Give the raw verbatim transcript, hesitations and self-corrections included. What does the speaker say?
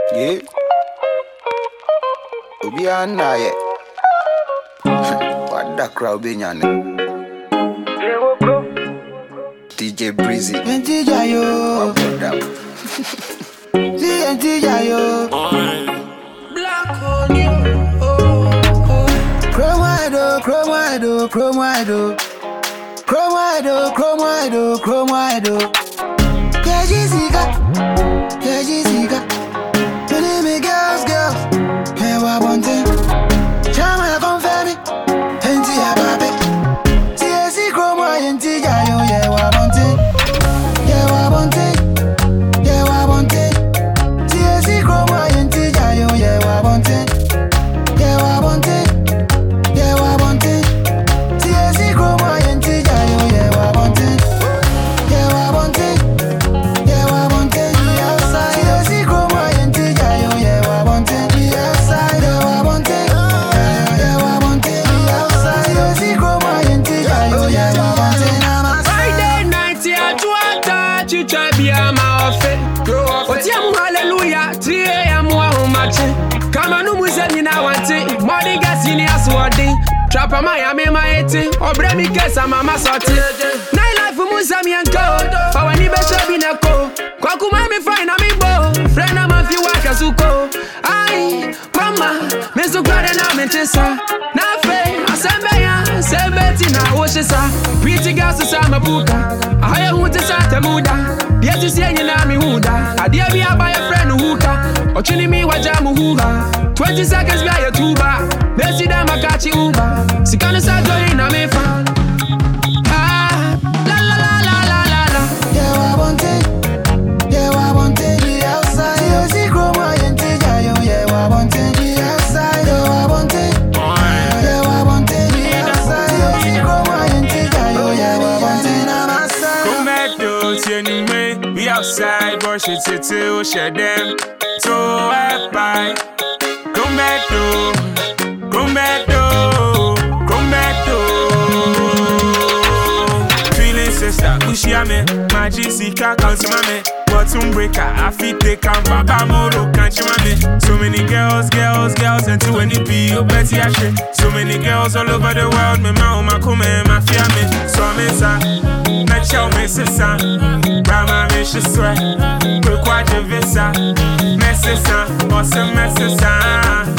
Yeah. Obiana ye. What the crowd be nyane? D J Breezy. N T J yo. N T J yo. Black on you. Chrome wide, oh, chrome wide, oh, chrome wide, oh. Chrome wide, oh, chrome wide, oh, chrome wide, oh. K G Zika, K G Zika. My name is girls, girls. Hey, what one thing? Chama confirm me. N T J baby. T S C chrome wide, N T J yo. Yeah, what one thing? Yeah, what one thing? Yeah, what one thing? T S C chrome wide, N T J yo. Yeah, what one thing? Yeah, what one thing? Yeah, what one thing? T S C chrome wide, N T J yo. Yeah, what one thing? Yeah, what one thing? Yeah, what one thing? Outside, T S C chrome wide, N T J yo. Yeah, what one thing? Outside, yeah, what one thing? Yeah, yeah, what one thing? Outside, T S C chrome wide, N T J yo. Yeah, what one thing? Friday night, yeah, Tuata, Chicha, be a mouth. What's your hallelujah? three a m Come on, no music in our tea. Morning gas in your swording. Trap a Miami, my eighty. Or Bremy Kess, I'm a massoti. Night life for Musami and Code. For when you better be a co. Kwakumami, fine, I'm in bow. Friend, I'm a few workers who go. Aye, Mama, Mister Garden, I'm in Tessa. Nafe, Asambaya, Sabetina, Oshisa. Pretty girls to Samabuka. I hire who to Satamuda. Dear to see any Nami Huda. I dear be a by a friend who or chilling me wajamu hula. Twenty seconds by a tuba. Messi da makachi uba. Sikana sa join na me fan. Ah, la la la la la la la. Yeah, I want it. Yeah, I want it. The outside, you see, chrome wide, N T J yo. Yeah, I want it. The outside, yeah, I want it. Yeah, I want it. The outside, you see, chrome wide, N T J yo. Yeah, I want it. I'm outside. Come back to see me. We outside, brush it to share them. So I buy. Come back to, come back to, come back to. Feeling sister, Ushiame, my G C car can't me. Bottom breaker, I feel they can Baba Moro, can't you me? So many girls, girls, girls, and to any P, oh Betty Ashe. So many girls all over the world, me ma, ma, come, ma, fear me. So I'm inside, not show me, sister. Rama, me, she swear. Quick, watch your visa. Messesa, awesome messesa.